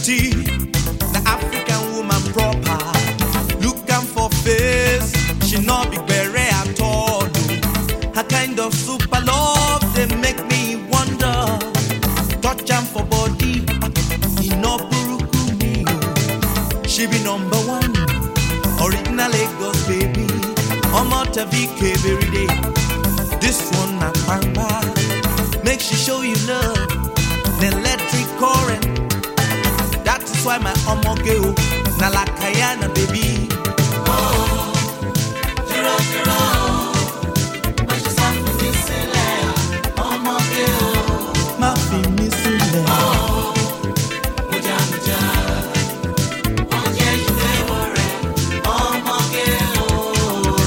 beauty, the African woman proper. Look am for face, she not be beret at all. Her kind of super love, they make me wonder. Touch am for body, he no buruku me. She be number one, original Lagos baby. Omo Tavike every day. This one na pamba, make she show you love. The electric current, that is why my omo girl na la Kayana baby. Oh, Jiro Jiro, but she's not for me silly. Omo girl, ma fi mi sílẹ̀. oh, muja muja, oje juwere, omo girl.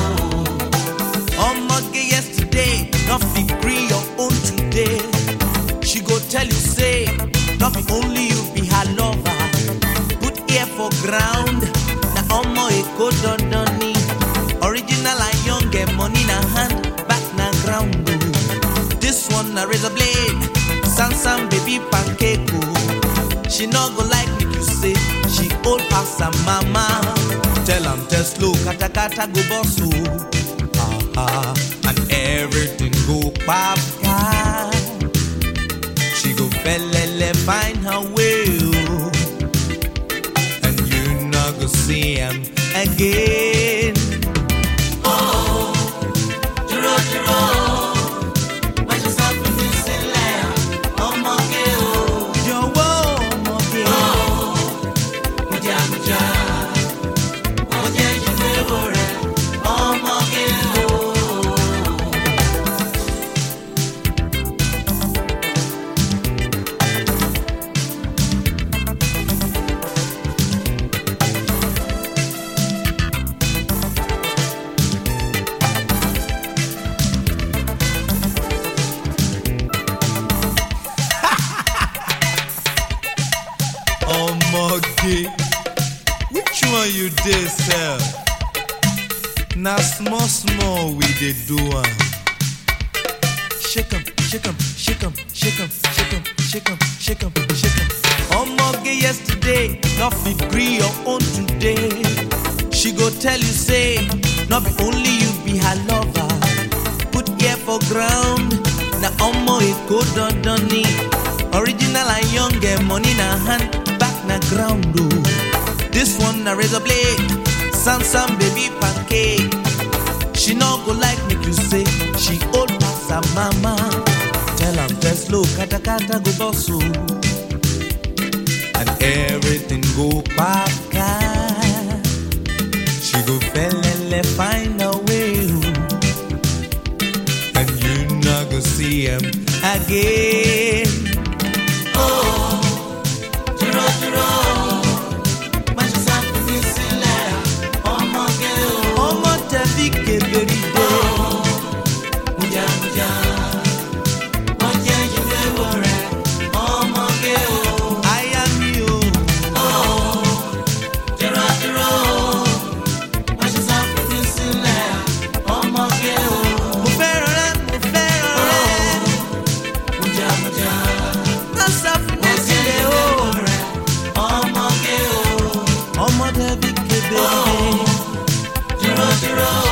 Omoge yesterday, not fi gree your own today. She go tell you say, not be only you be her lover. Put ear for ground, na omo e go dondoni. Original and young, get money na hand, back na ground. Oh. This one na razor blade, Sansan baby pancake. Oh. She no go like me you say, she old pass her mama. Tell am test slow, kata kata go boss. Oh. And everything go papa. She go felele find her way, oh. And you not go see him again. Oh, Jiro Jiro, but she's not for me silly. Omo girl, Yo, Omoge. oh, muja muja, oje juwere, omo girl. Omoge, which one you dey sell? Na small small we dey do am. Shake 'em, shake 'em, shake 'em, shake 'em, shake 'em, shake 'em, shake 'em, shake 'em. Omoge yesterday, not be gree your own today. She go tell you say, not be only you be her lover. Put ear for ground, na omo e go dondoni. Original and young, get money na hand, back na ground. Oh. This one na razor blade, Sansan baby pancake. She no go like make you say, she old pass her mama. Tell am test slow, kata kata go boss. Oh. And everything go paka. She go felele find her way, oh. And you not go see him again. Oh, Jiro Jiro, but she's not for me silly. Omo girl, Omo Tavike every day. oh, muja muja, oje juwere, omo girl. I am you. Oh, Jiro Jiro, but she's not for me silly. Omo girl, Mo fẹ́ràn rẹ, mo fẹ́ràn rẹ. muja muja, Má sá fún mi oje sílẹ̀ o. juwere, omo girl. Omo Tavike baby. Jiro Jiro.